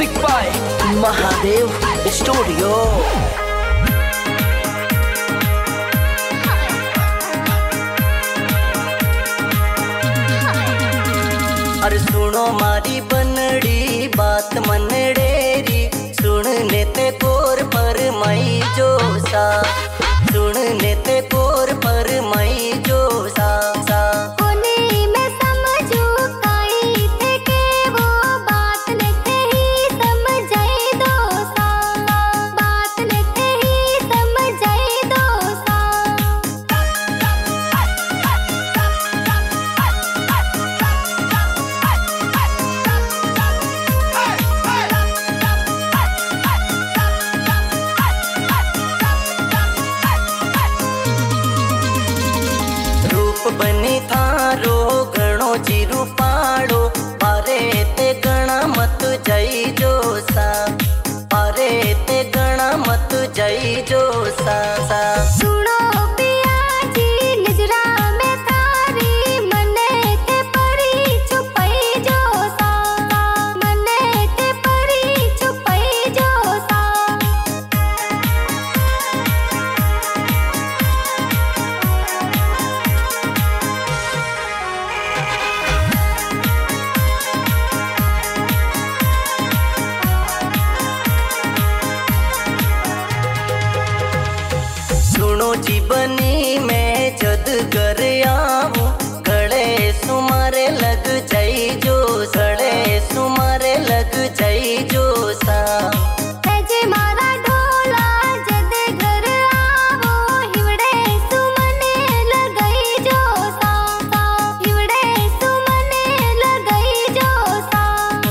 Music by Mahadev studio. अरे सुनो मारी बनड़ी बात मनडेरी, सुनने ते कोर पर मई जो सा, सुनने ते कोर पर मई जो सा। बनी थारो घणो जीरू पाड़ो, पारे ते गणा मत जई जो सा, पारे ते गणा मत जई जो सा। सुनो पिया जी नजरा में थारी, मने ते परी छुपई जो सा, मने ते परी छुपई जो सा। सुनो जीवनी में जद कर आऊं, गले सुमारे लग जाई जो, गले सुमारे लग जाई जो सा। जे मारा ढोला जद घर आवो, हिवड़े सुमने लगई जो सा, हिवड़े सुमने लगई जो सा।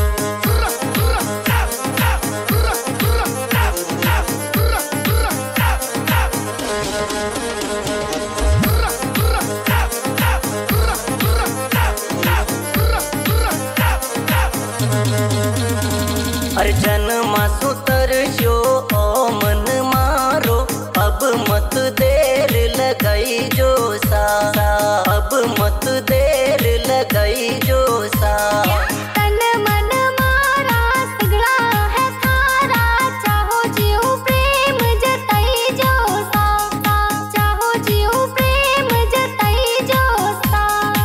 अरे जन्मा सुतर शो ओ मन मारो, अब मत देर लगाई जो सा, अब मत देर लगाई जो सा। तन मन मारा सगड़ा है थारा, चाहो जियो प्रेम जताई जो सा, चाहो जियो प्रेम जताई जो सा।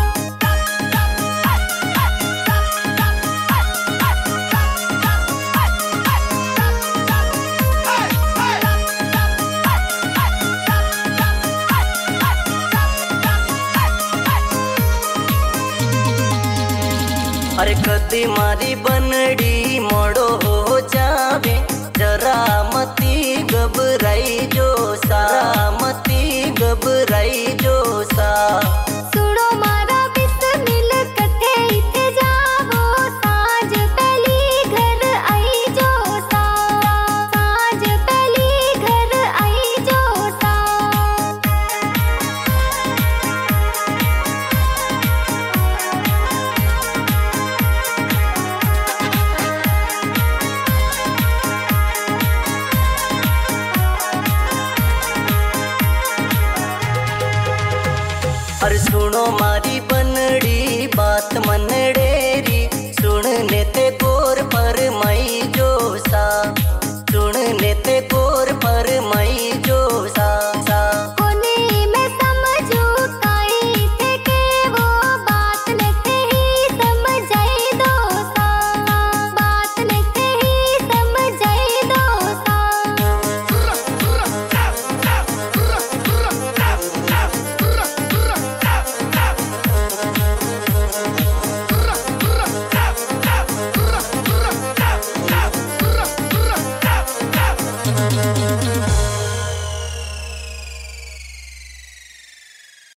अरे कदी मारी बनड़ी मोड़ो हो जावे, जरा मती घबराई जो सा, मती घबराई जो सा। सुनो मारा बिस्मिल कथे इथे जावो, साँझ पहली घर आई जो सा, साँझ पहली घर आई जो सा। अरे सुनो मारी